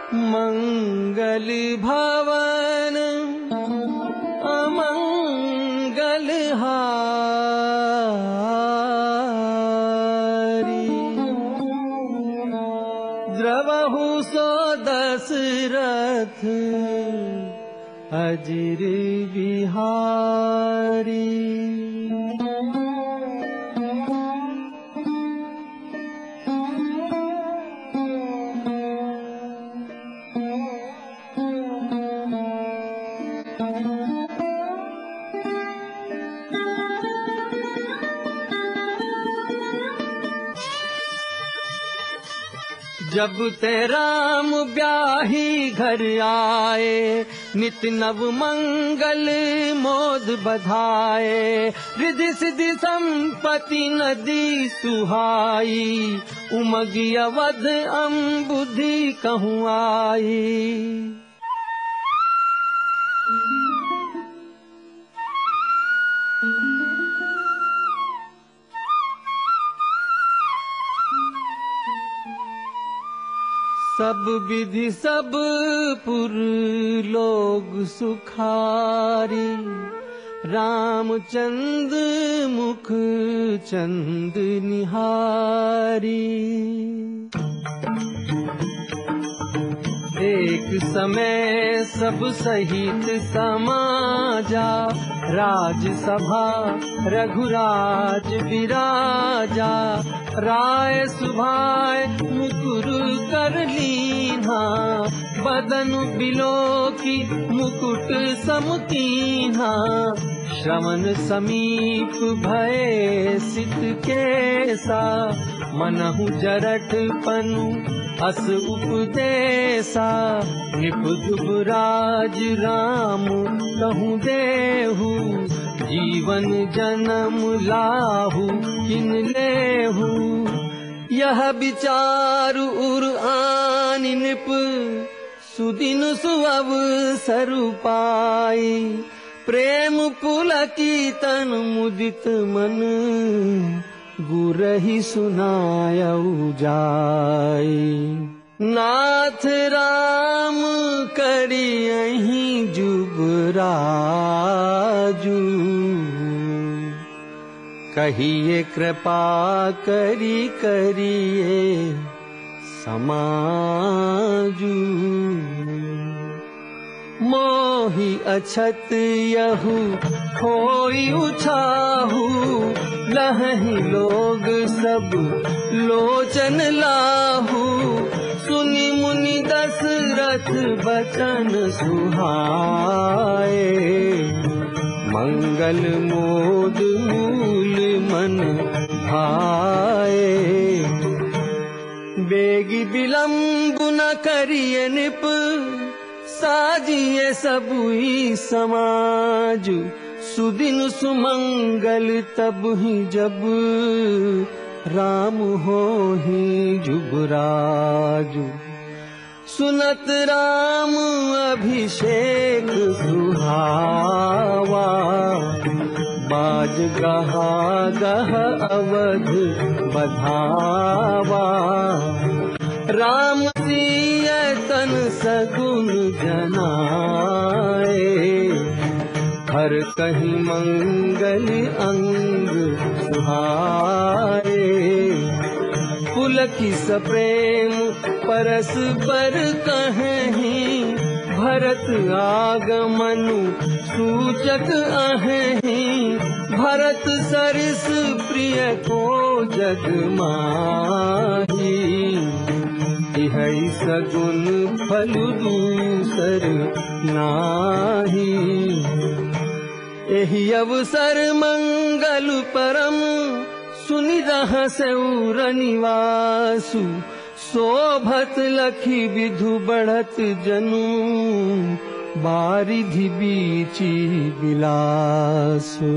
मंगल भवन अमंगल हारी। द्रवहु सो दशरथ अजिर बिहारी। जब ते राम ब्याही घर आए, नित नव मंगल मोद बधाए। रिधि सिद्धि संपत्ति नदी सुहाई, उमगी अवध अम्बुधि कहूँ आई। सब विधि सब पुर लोग सुखारी, रामचंद मुख चंद निहारी। एक समय सब सहित समाजा, राजसभा रघुराज विराजा। राय सुभाय मुकुर कर लीन्हा, बदन बिलो की मुकुट समुतीन्हा। श्रवण समीप भये सित केसा, मनहु जरठ पनु अस उपदेसा। निपुधुराज राम कहूँ देहु, जीवन जन्म लाहु किन लेहु। यह विचार उर आनि निप, सुदिन सुअवसर पाई। प्रेम पुलकी तन मुदित मन, गुरहि सुनायउ जाई। नाथ राम करियहि जुबराजू, कहिए कृपा करी करिए समाजू। मोहि अछत यहु खोई उछाहू, लहहि लोग सब लोचन लाहू। सुनि मुनि दशरथ बचन सुहाए, मंगल मोद मूल मन भाए। बेगी विलम्ब न करिए निप, साजिए सबुई समाजु। सुदिन सुमंगल तब ही जब, राम हो ही जुबराजु। सुनत राम अभिषेक सुहावा, बाज गहा गह अवध बधावा। राम सिय तन सगुन जनाए, हर कहीं मंगल अंग सुहाए। पुलकी सप्रेम परस्पर कहीं, भरत आगमनु सूचक अहीं। भरत सरिस प्रिय को जग माही, इहै सगुन फल दूसर नाही। एहि अवसर मंगल परम, सुनि रहसउ रनिवासु। शोभत लखी विधु बढ़त जनु, बारिधि बीची बिलासु।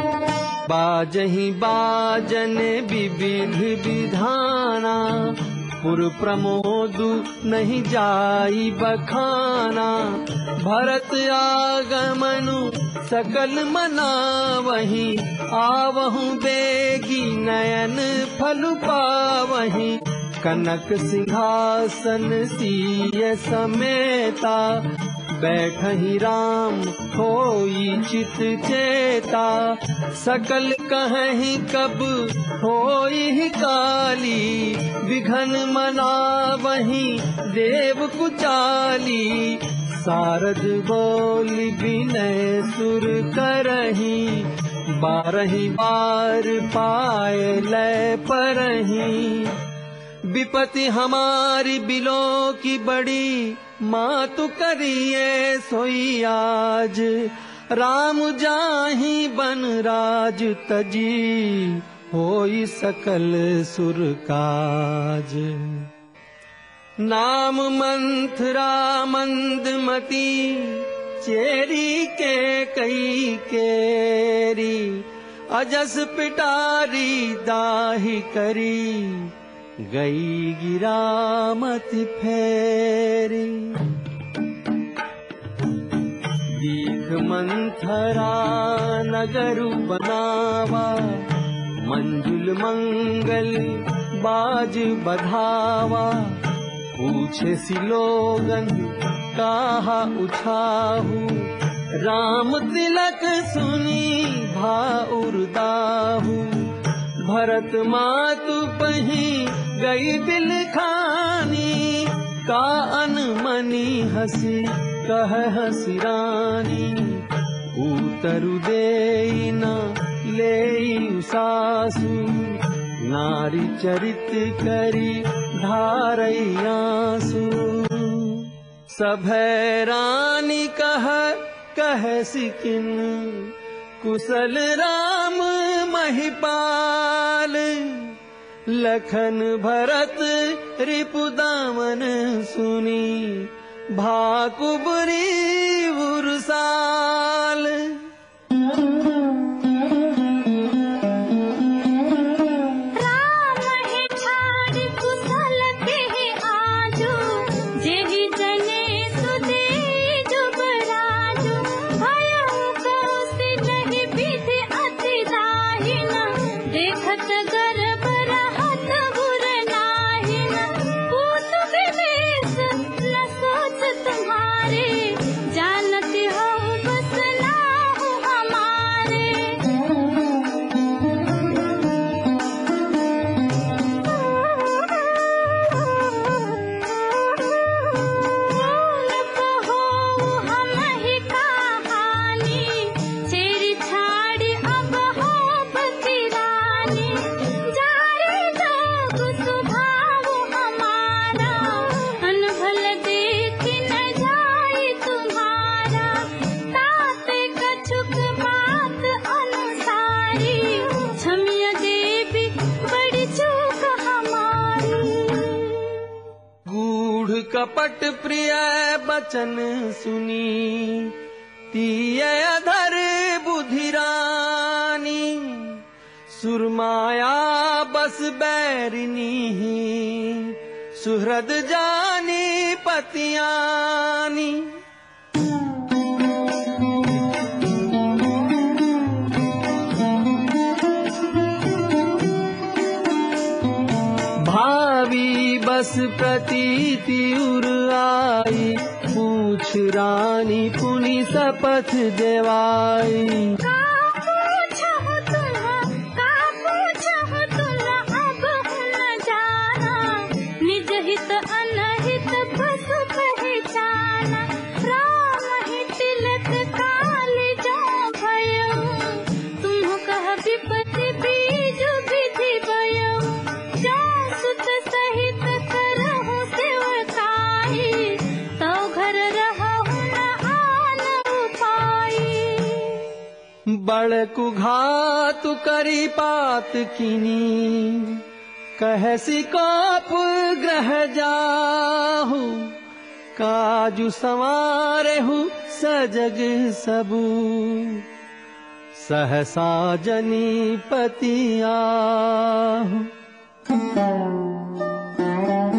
बाजहि बाजन विविध विधाना, पुर प्रमोद नहीं जाई बखाना, भरत आगमनु सकल मना वही, आवहु बेगी नयन फल पावही, कनक सिंहासन सिय समेता, बैठहि राम होई चित चेता, सकल कहहि कब होई काली, विघन मनावहि देव कुचाली, सारद बोल विनय सुर करहि, बारहि बार पाए लय परहि, विपति हमारी बिलो की बड़ी, मातु करिए सोई आज, राम जाहि बन राज तजी, होई सकल सुर काज। नाम मंथरा मंदमती, चेरी के कई केरी, अजस पिटारी दाहि करी, गई गिरामति फेरी। दीख मंथरा नगरु बनावा, मंजुल मंगल बाज बधावा, पूछे सिलोगन काहा उछाहू, राम तिलक सुनी भाउरदाहू, भरत मातु पही गई दिल खानी, का अनमनी हसी कह हसी रानी, उतरु देई न लेई सासु, नारी चरित करी धारई आंसू, सभै रानी कह सिकिन, कुशल राम महिपाल, लखन भरत रिपुदामन सुनी, भाकुबरी उर्साल। कपट प्रिय बचन सुनी, तीय अधर बुधिरानी, सुरमाया बस बैरिनी, सुहृद जानी पतियानी। भावी बस प्रतीति उर आई, पूछ रानी पुनि शपथ देवाई। बड़कु घातु करी पात किनी, कहसी कोप ग्रह जाहु, काजु संवारेहु सजग सबू, सहसा जनी पति आहु।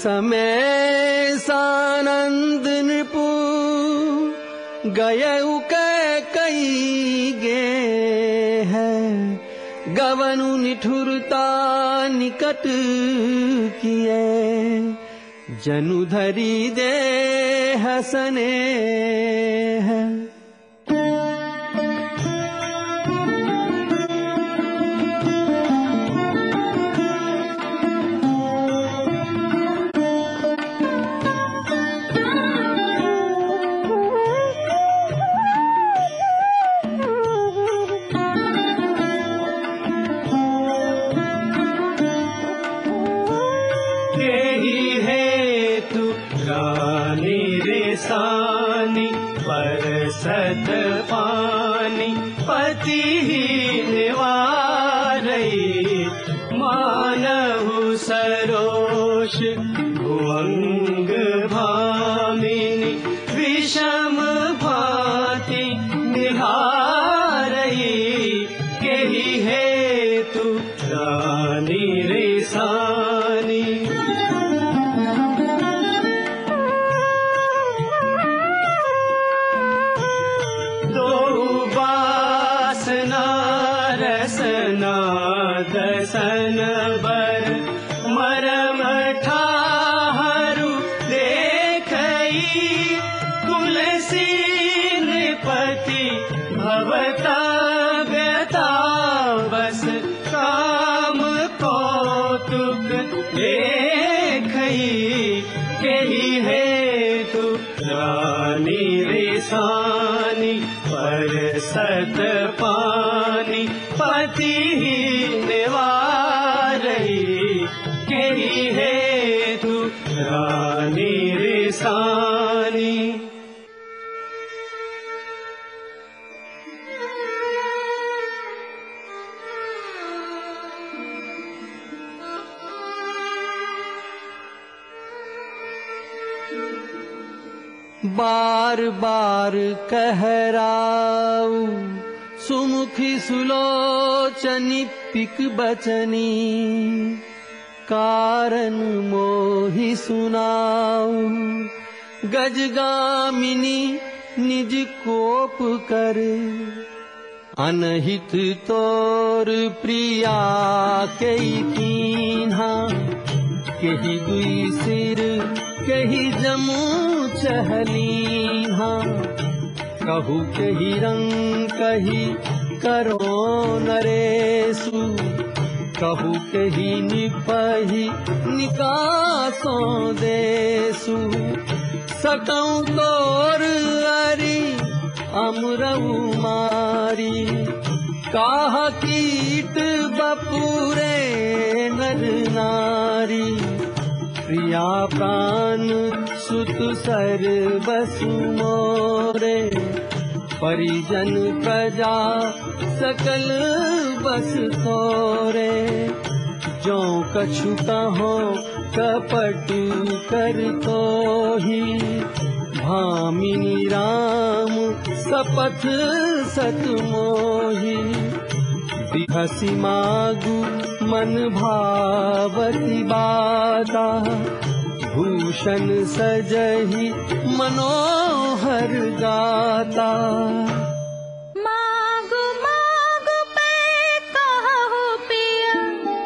समय सानंद नृपु गयउ कई गे है, गवनु निठुरता निकट किए, जनु धरी दे हसने है। परसत पानी पति निवारई, मानहु सरोष भुवंग भामिनी, विषम भांति निहारई, केहि हेतु रानी रेसानी। दसन बर मरम ठाहरु देखई, तुलसी नृपति भवता व्यता, बस काम कौतुक देखई, केहि हेतु रानी रेसानी, परसत पानी पति निवारई, केहि हेतु रानी रेसानी। बार बार कहराऊ सुमुखी सुलोचनी पिक बचनी, कारण मोहि सुनाऊ, गजगामिनी निज कोप कर, अनहित तोर प्रिया कई कीन्हा, केहि दुई सिर केहि जमू चहलीहा, कहू केहि रंग कही करो नरेसु, कहू केहि निपहि निकासों देसु, सकऊं तोर अरि अमरऊ मारी, काह कीट बपुरे नर नारी, प्रिया प्राण सुत सर्वसु मोरे, परिजन प्रजा सकल बस तोरे, जो कछु कहो कपट कर तोहि, भामिनी राम सपथ सत मोहि, बिहसी मागु मन भावती बाता, भूषण सजहि मनोहर गाता। मागु मागु पे कहु पिया,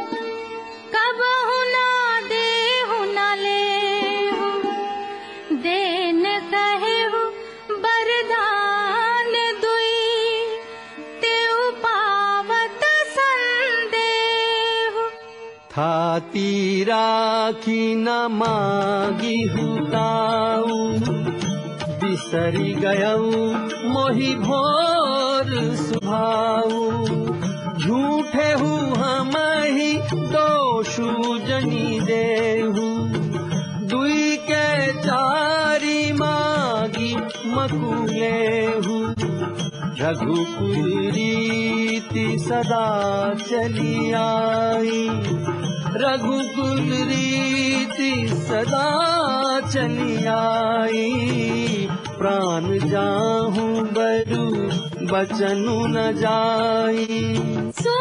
कबहु ना देहु न लेहु, देन कहेहु बरदान दुई, तेउ पावत संदेहु। थाती राखी न मागी हुताऊ, बिसरी गयऊ मोहि भोर सुभाऊ, झूठे हु हमहि दोषु जनी देहु, दुई के चारी मागी मकुलेहु, रघुकुल रीति सदा चली आई, रघुकुल रीति सदा चली आई, प्राण जाहूं बरु बचनु न जाई।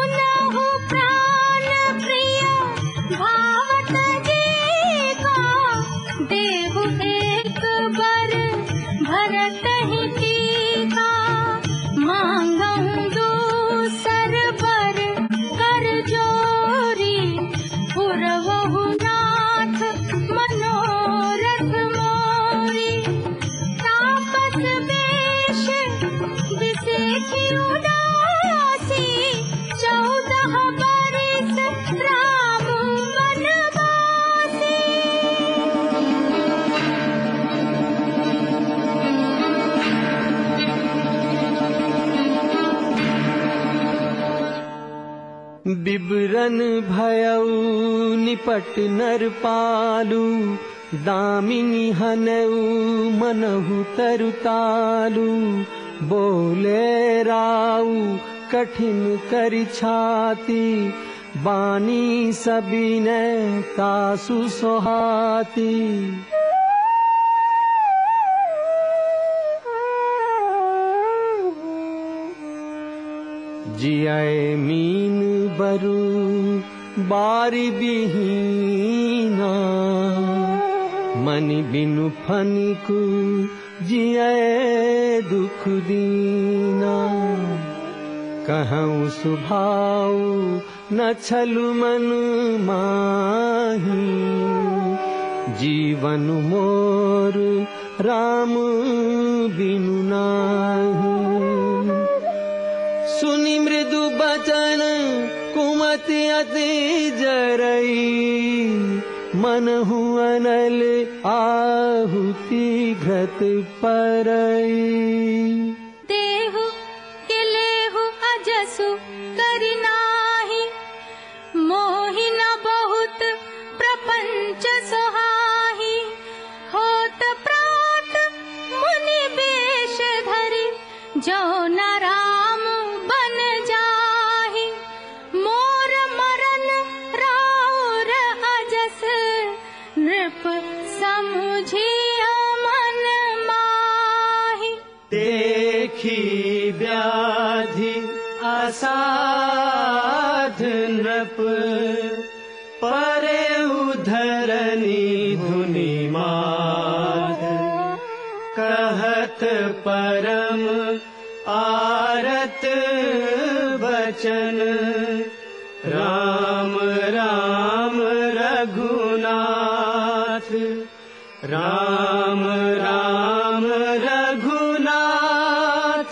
सुनहु प्राण प्रिय भावत जी का बिबरन भयऊ निपट नर पालू, दामिनी हनऊ मनहु तरुतालू। बोले राऊ कठिन करि छाती, बानी सबिने तासु सोहाती। जियाए मीन बरु बारी बिहीना, मनि बिनु फनिकु जियाए दुख दीना। कहूँ सुभाऊ न छलु मन माही, जीवन मोर राम बिनु नाही। सुनि मृदु बचन कुमति अति जरई, मनहु अनल आहुति घृत परई। देहु के लेहु अजसु करि नाही, मोहि न बहुत प्रपंच सोहाही। होत प्रात मुनि बेश धरि, जो न राम बन जाहि। मोर मरन राउर अजस, नृप समुझिया मन माहि। देखी व्याधि असाध नृप, परे उधरनी धुनि माध। कहत परम आरत बचन, राम राम रघुनाथ। राम राम रघुनाथ।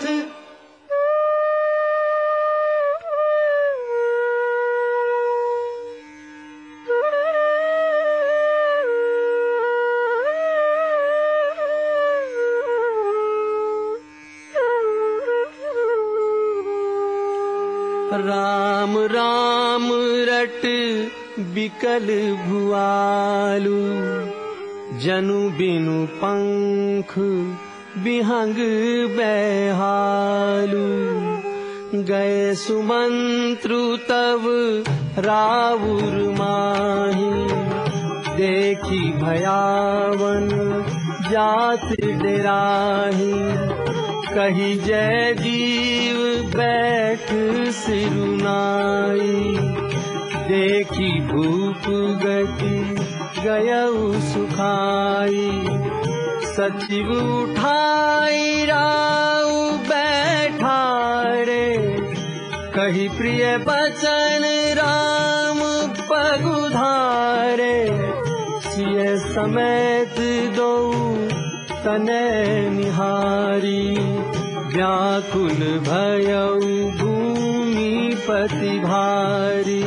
राम राम रट बिकल भुआलू, जनु बिनु पंख बिहंग बैहालू। गए सुमंत्रु तव राउर माही, देखी भयावन जात डराही। कही जय जीव बैठ सिरुनाई, देखी भूप गति गयऊ सुखाई। सचिव उठाई राउ बैठारे, कही प्रिय बचन राम पगुधारे। सिय समेत दो तने निहारी, व्याकुल भयऊ भूमि पति भारी।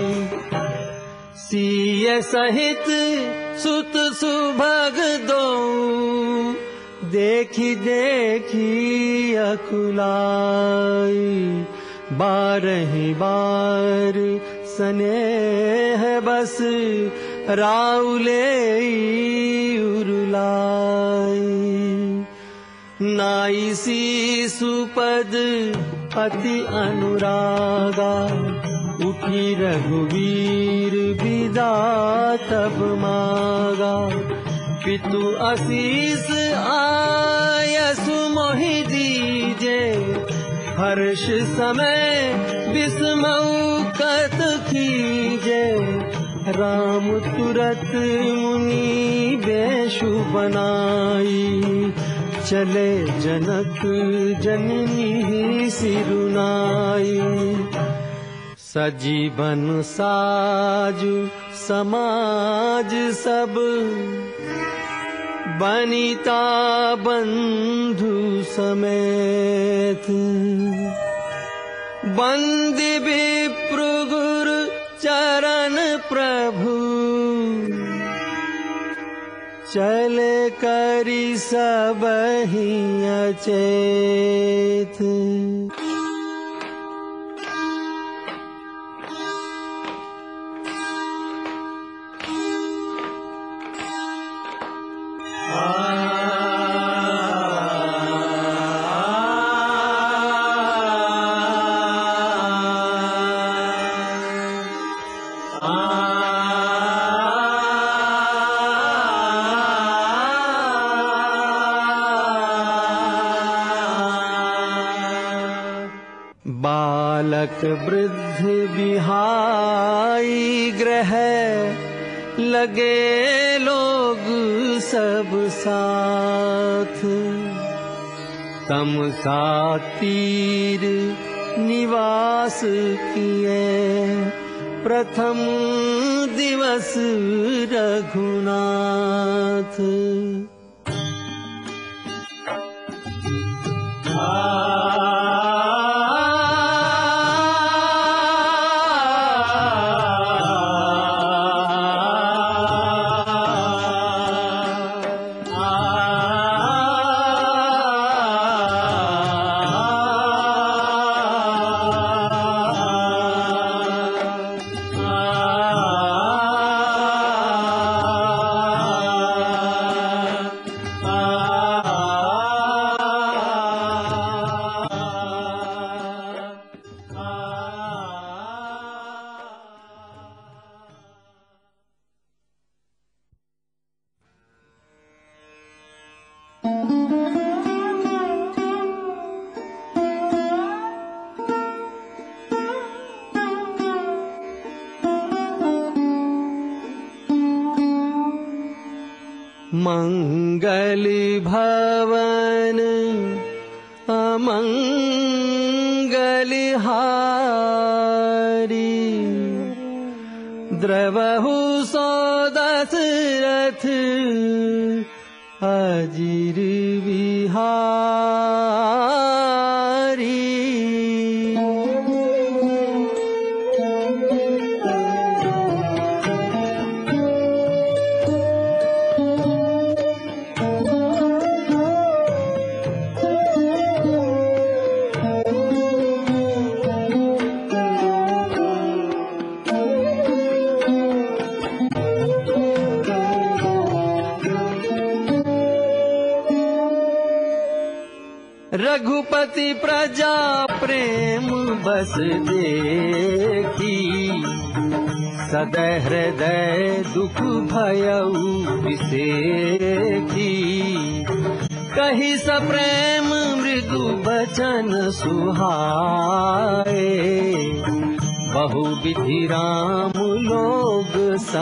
सिय सहित सुत सुभग दो, देखी देखी अकुलाई। बारहि बार स्नेह बस राउले उरुलाई। नाई सी सुपद अति अनुरागा, उठी रघुवीर विदा तब मागा। पितु आशीष आयसु मोहि दीजे, हर्ष समय विस्मऊ कत कीजे। राम तुरत मुनि बेशु बनाई, चले जनक जननी सिरुनाई। सजीवन साजु समाज सब, बनिता बंधु समेत। बंदी विप्र गुरु चरण प्रभु, चले करी सबहि अचेत। बालक वृद्ध बिहाई ग्रह लगे लोग सब साथ। तमसा तीर निवास किए प्रथम दिवस रघुनाथ। मंगल भवन अमंगल हारी, द्रवहु सो दशरथ अजिर बिहारी। रघुपति प्रजा प्रेम बस देखी, सदै हृदय दुख भयउ विसेखी। कही सप्रेम मृदु बचन सुहाए, बहु विधि राम लोग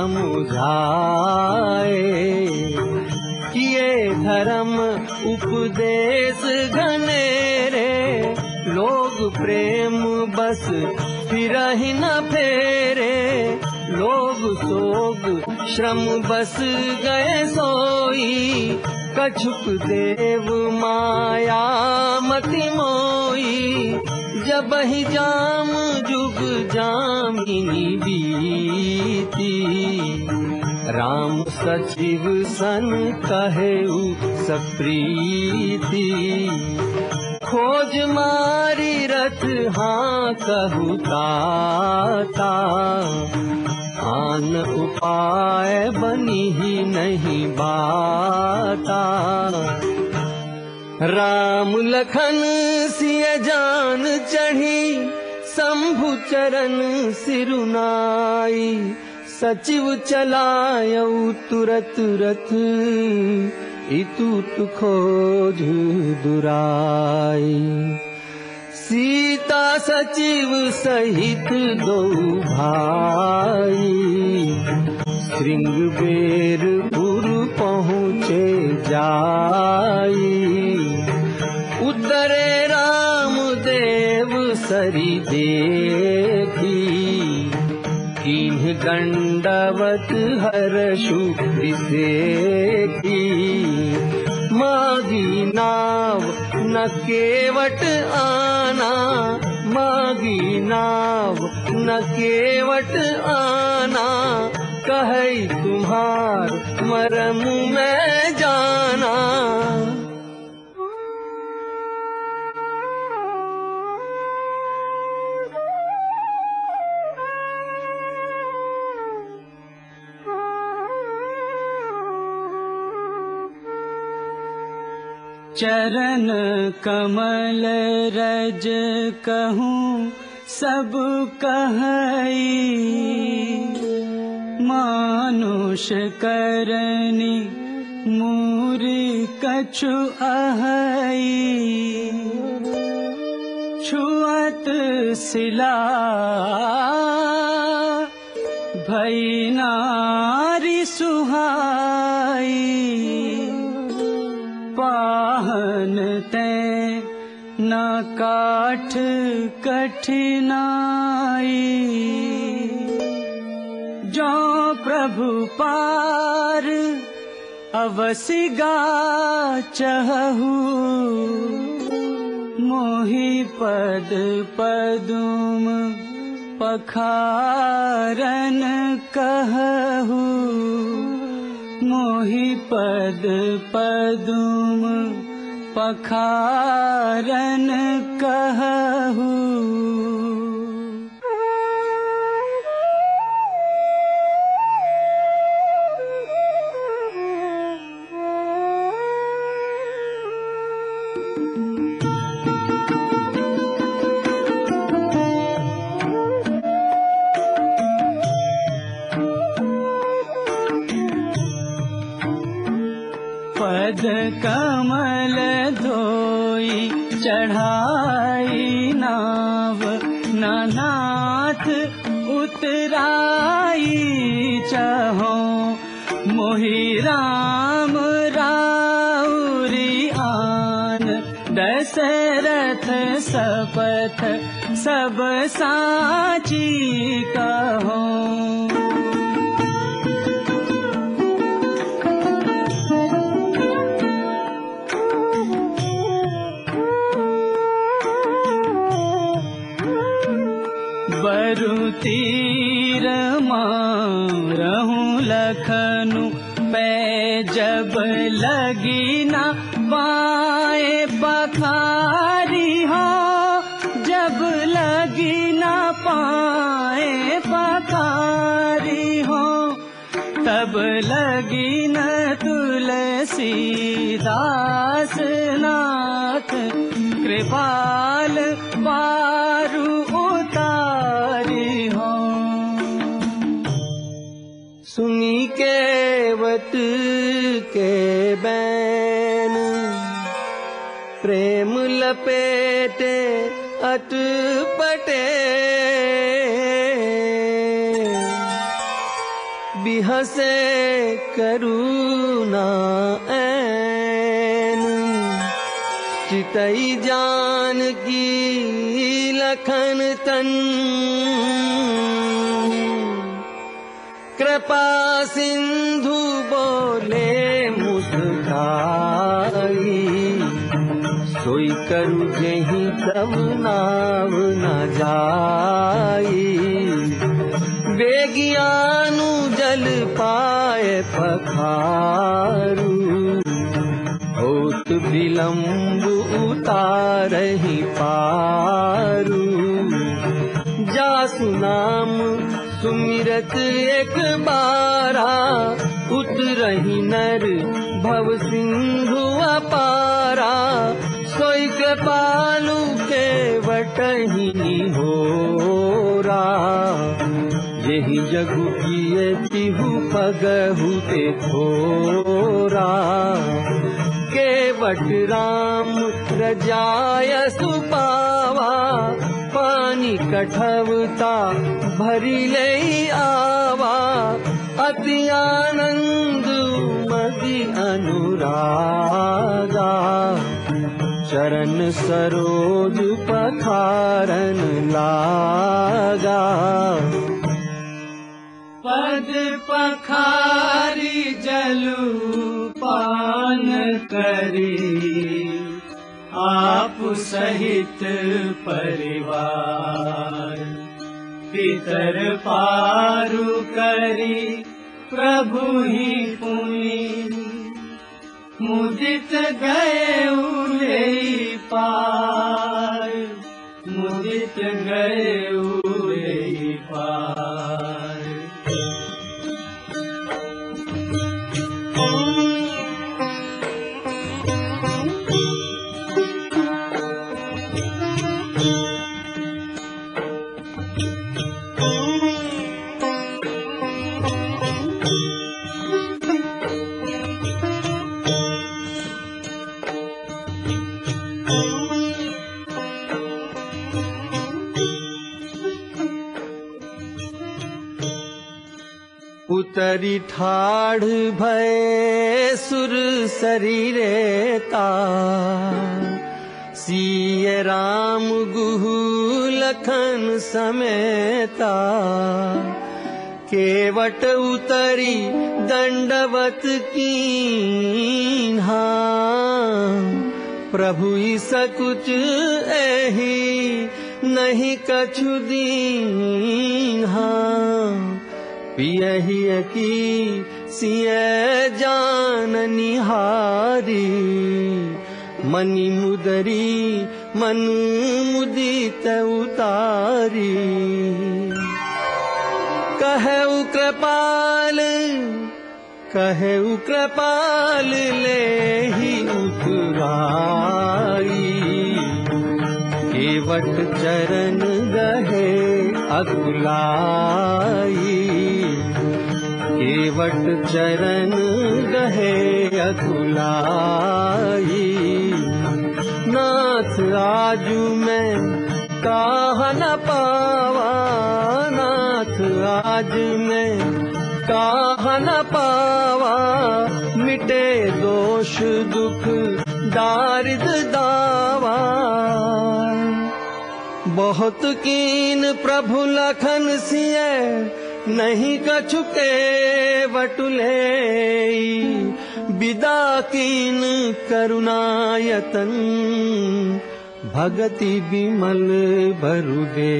समुझाए। किए धर्म उपदेश घनेरे, लोग प्रेम बस फिरहि न फेरे। लोग सोग श्रम बस गए सोई, कछुक देव माया मति मोई। जब ही जाम जुग जामिनी बीती, राम सचिव सन कहेउ सप्रीति। खोज मारी रथ हाँ कहु ताता, आन उपाय बनी ही नहीं बाता। राम लखन सिय जान चढ़ी, शंभु चरण सिरुनाई। सचिव चलायऊ तुरत रथ, इतुत खोज दुराई। सीता सचिव सहित दो भाई, श्रृंगबेरपुर पहुँचे जाई। उतरे राम देव सरी देखी, कीन्ह दंडवत हर्षु विसेखी। मागी नाव न केवट आना, मागी नाव न केवट आना। कहै तुम्हार मरम मैं जाना। चरण कमल रज कहूँ सब कहई, मानुष करनी मूर कछु अहई। छुअ तत्सिला भई नारी सुहाई पाहन ते न काठ कठिनाई जो प्रभु पार अवसि गा चहु मोहि पद पदुम पखारन कहु मोहि पद पदुम पखारन कहु। पद कमल धोई चढ़ाई नाव नाथ उतराई चहो मोहि राम राउरी आन दशरथ सपथ सब साची कहो। बरु तीर मारहूँ लखनु पै जब लगी न पाए पखारी हो जब लगी न पाए पखारी हो तब लगी न तुलसीदास नाथ कृपाल पारु उतारी हो। सुनी केवट के बैन प्रेम लपेटे अटपटे बिहसे करुणा ऐन चितई जान की लखन तन कृपा सिंधु बोले मुस्काई सोई करु जही तब नाव न जाई बेगियानु जल पाए पखारू होत विलम्ब उतारहि पारू जासु नाम सुमिरत एक बारा उतरहि नर भव सिंधु अपारा सोई कृपालु के वटहि होरा यही जगु किए तिहु पगहु ते थोरा केवट राम रजाय सुपावा पानी कठवता भरी ले आवा अति आनंद मदि अनुरागा चरण सरोज पखारन लागा पद पखारी जलु पान करी आप सहित परिवार पितर पारु करी प्रभु ही पुनि मुदित गए उले पार मुदित गए उले पार। उतरी ठाढ़ भय सुर शरीरेता, सिय राम गुहु लखन समेता। केवट उतरी दंडवत कीन्हा, प्रभु सकुच एहि नहीं कछु दीन्हा। पियहि की सिय जान निहारी, मनि मुदरी मन मुदित उतारी। कहु कृपाल लेहि उतराई, केवट चरण गहे अकुलाई। केवट चरण गहे अकुलाई। नाथ आजू मैं काह न पावा, नाथ आज मैं काह न पावा। मिटे दोष दुख दारिद दावा, बहुत कीन प्रभु लखन सिय नहीं कछु केवट लेई। विदा कीन करुणायतन, भगति बिमल भरु दे।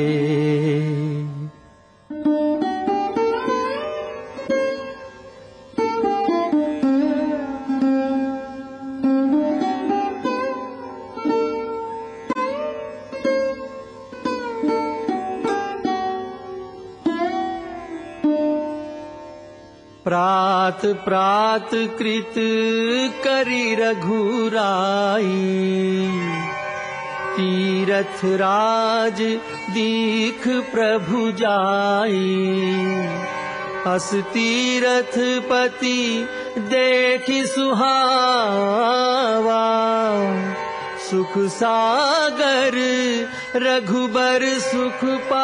प्रात प्रात कृत करी रघुराई, तीरथ राज दीख प्रभु जाई। अस तीरथ पति देखि सुहावा, सुख सागर रघुबर सुख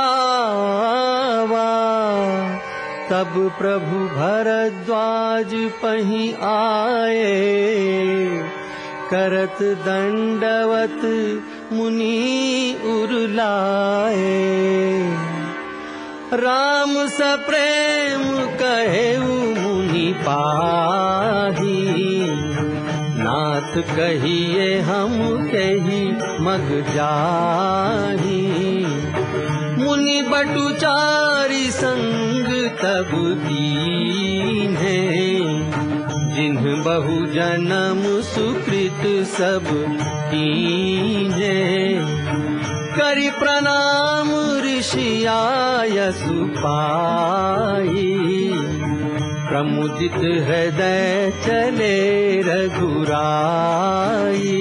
पावा। तब प्रभु भरद्वाज पहीं आए, करत दंडवत मुनि उरलाए। राम सप्रेम कहेउ मुनि पाही, नाथ कहिए हम कही मग जाही। मुनि बटुचारी संग तब दीन्हे, जिन्ह बहु जन्म सुकृत सब कीन्हे। करि प्रणाम ऋषि आयसु पाई, प्रमुदित हृदय चले रघुराई।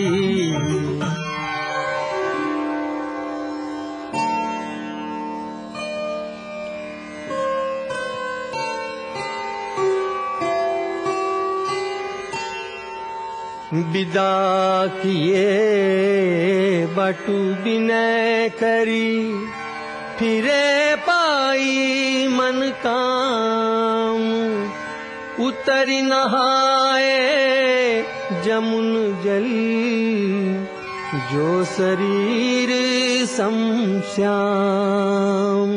विदा किए बटु विनय करी, फिरे पाई मन काम। उतरी नहाए जमुन जल, जो शरीर सम श्याम।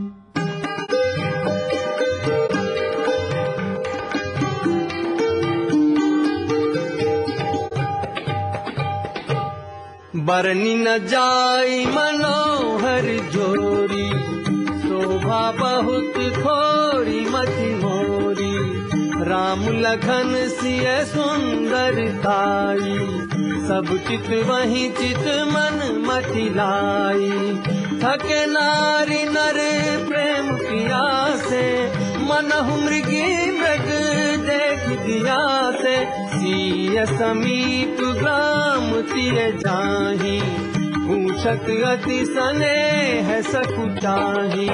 बरनी न जाई मनोहर जोरी, शोभा बहुत थोरी मति मोरी। राम लखन सिय सुंदरताई, सब चित वही चित मन मति लाई। थके नारी नर प्रेम प्यासे, मनहु मृगी मृग देख दिया से। सिय समीप ग्राम तिय जाहि, पूछत अति स्नेह सकुचाहि।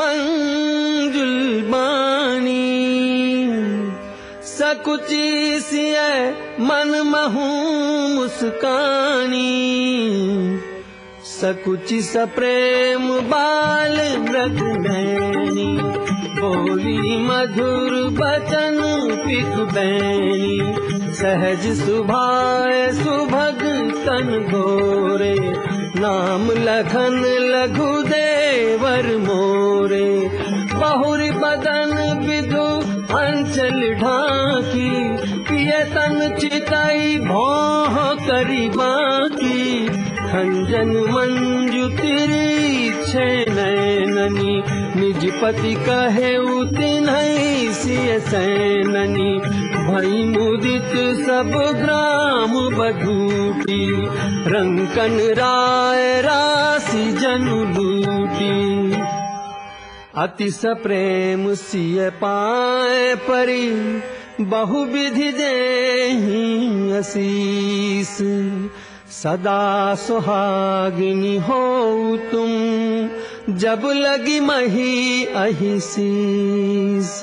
मंजुल बानी। सकुची सिय मन महू मुस्कानी, सकुची सप्रेम बाल मृग नैनी। बोली मधुर बचन पिक बैनी, सहज सुभाए सुभग तन गोरे। नाम लखन लघु देवर मोरे, बहुरी बदन विधु अंचल ढाकी। पिय तन चिताई भौह करी बाकी, खंजन मंजु तिरछे नैननी। निज पति कहे उतिन्है सिय सैननी, भई मुदित सब ग्राम बधूटी। रंकन राय राशि जनु लूटी, अति सप्रेम सिय पाए परी। बहुविधि देहि आशीष, सदा सुहागिनी हो तुम। जब लगी मही अहि शीस,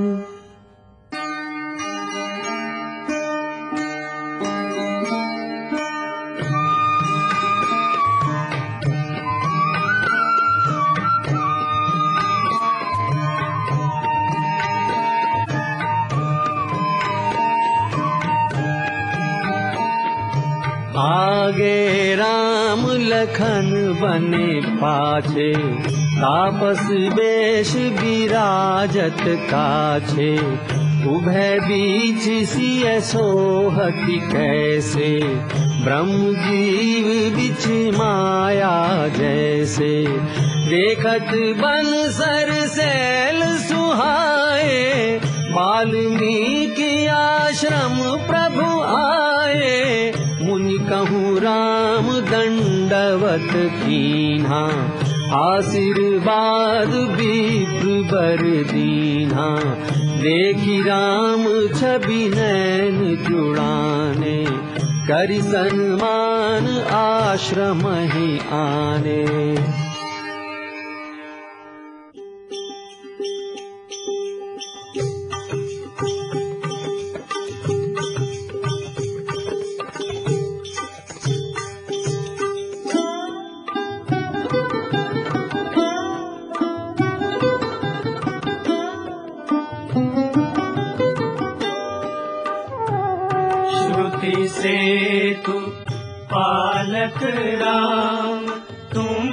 आगे राम लखन बने पाछे, तापस वेश विराजत काछे। उभय बीच सिय सोहति कैसे, ब्रह्म जीव बिच माया जैसे। देखत बन सर सैल सुहाए, वाल्मीकि आश्रम प्रभु आए। मुनि कहूँ राम दंडवत कीन्हा, आशीर्वाद विप्र बर दीन्हा। देखी राम छवि नैन जुड़ाने, करि सन्मान आश्रम ही आने। सेतु पालक राम, तुम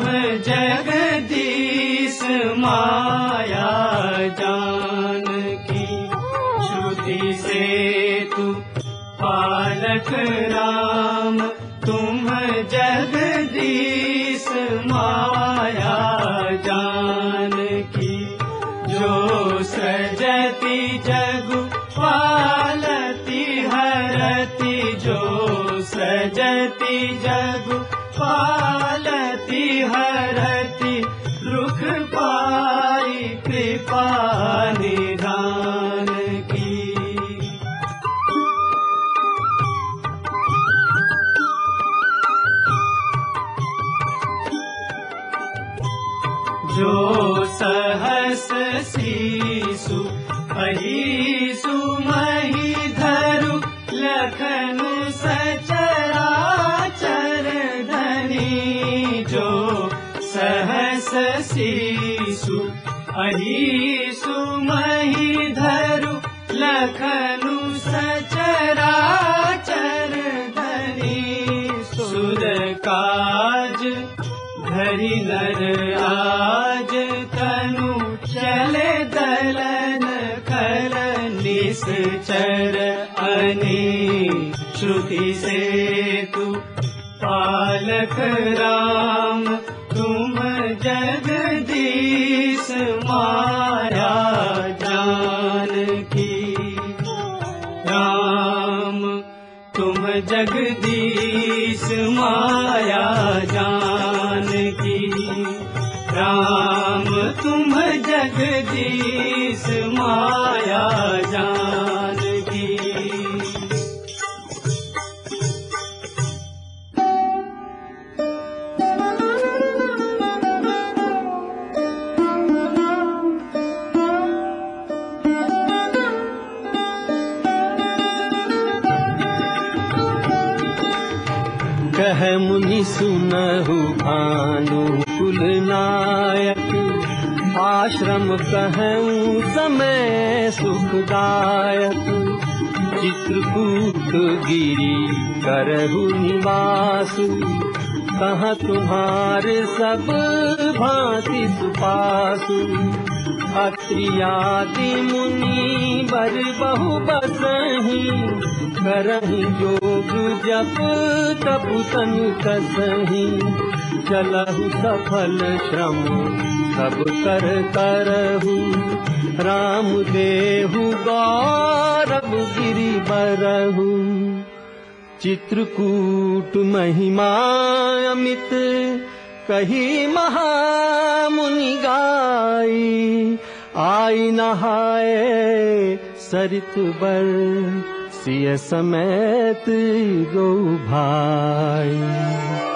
जगदीश माया जानकी। श्रुति सेतु पालक राम, तुम जगदीश माया जानकी। जो सृजति जगु पालती हरति, जो सृजति जगु पालती हरति। रुख पाई कृपा निधान की। जो सहस शीसु अहिसु मही धरु, लखनु सचराचर धनी। जो सहस शीसु अहिसु मही धरु, लखनु सचराचर धनी। सुर काज धरि नर आज, तनु चले दलन खल निश्चर अनी। श्रुति सेतु पालक राम, तुम जगदीश माया जानकी। राम तुम जगदीश माया जानकी। राम तुम जगदीश माया जानकी। कह मुनि सुनहु भानु कुल नायक, आश्रम कहूँ समय सुखदायक। चित्रकूट गिरी करहु निवास, कहाँ तुम्हारे सब भांति सुपासु। अत्रियादि मुनि बर बहु बसहि, करहि योग जप तप तनु कसहि। चलहु सफल श्रम सब कर करहु, राम देहु गौरव गिरि बरहु। चित्रकूट महिमा अमित, कही महामुनि गाई। आई नहाए सरित बर, सिय समेत गो भाई।